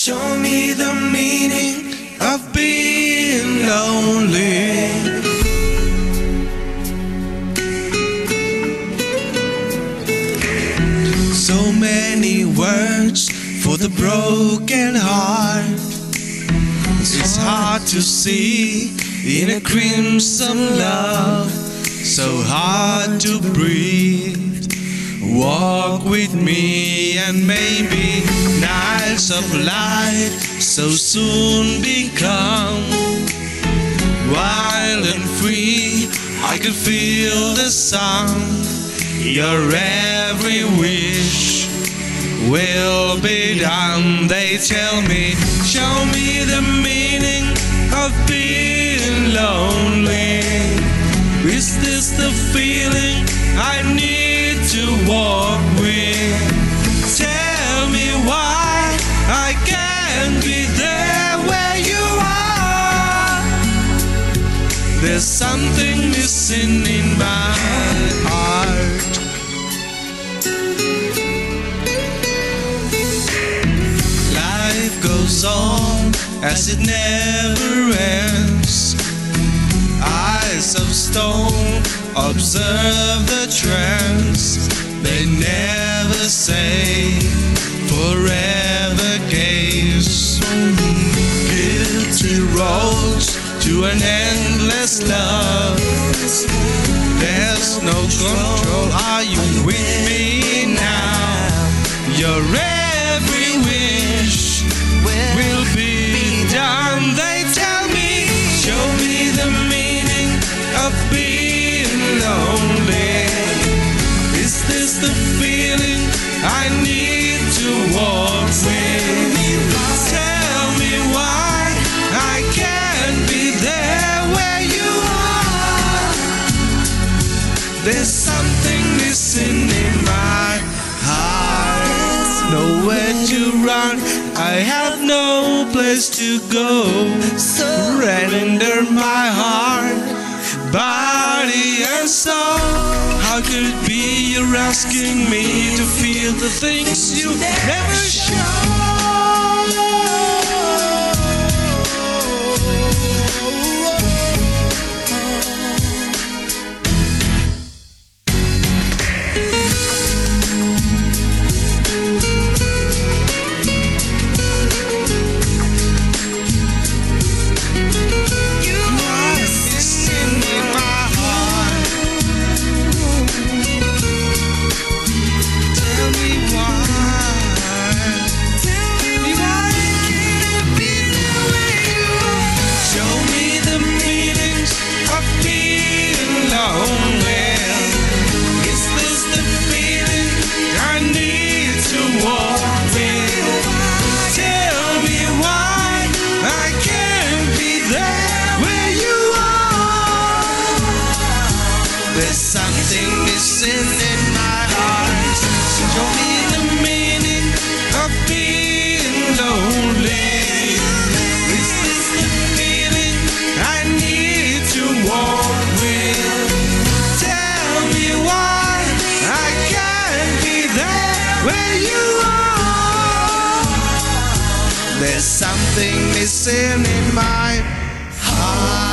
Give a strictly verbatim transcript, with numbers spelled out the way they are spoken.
Show me the meaning of being lonely. So many words for the broken heart. It's hard to see in a crimson love, so hard to breathe. Walk with me and maybe nights of light so soon become wild and free. I could feel the sun. Your every wish will be done. They tell me, show me the meaning of being lonely. Is this the feeling I need to walk with? Tell me why I can't be there where you are. There's something missing in my heart. Life goes on as it never ends. Eyes of stone observe the trends. They never say forever gaze. Guilty roads to an endless love. There's no control. Are you with me now? Your every wish will be done. They tell me, show me the meaning of being lonely. Is this the feeling I need to walk with? Tell me why I can't be there where you are. There's something missing in my heart. Nowhere to run, I have no place to go. Surrender my heart, body and soul. How could it be you're asking me to feel the things you never show? There's something missing in my heart. Show me the meaning of being lonely. Is this the feeling I need to walk with? Tell me why I can't be there where you are. There's something missing in my heart.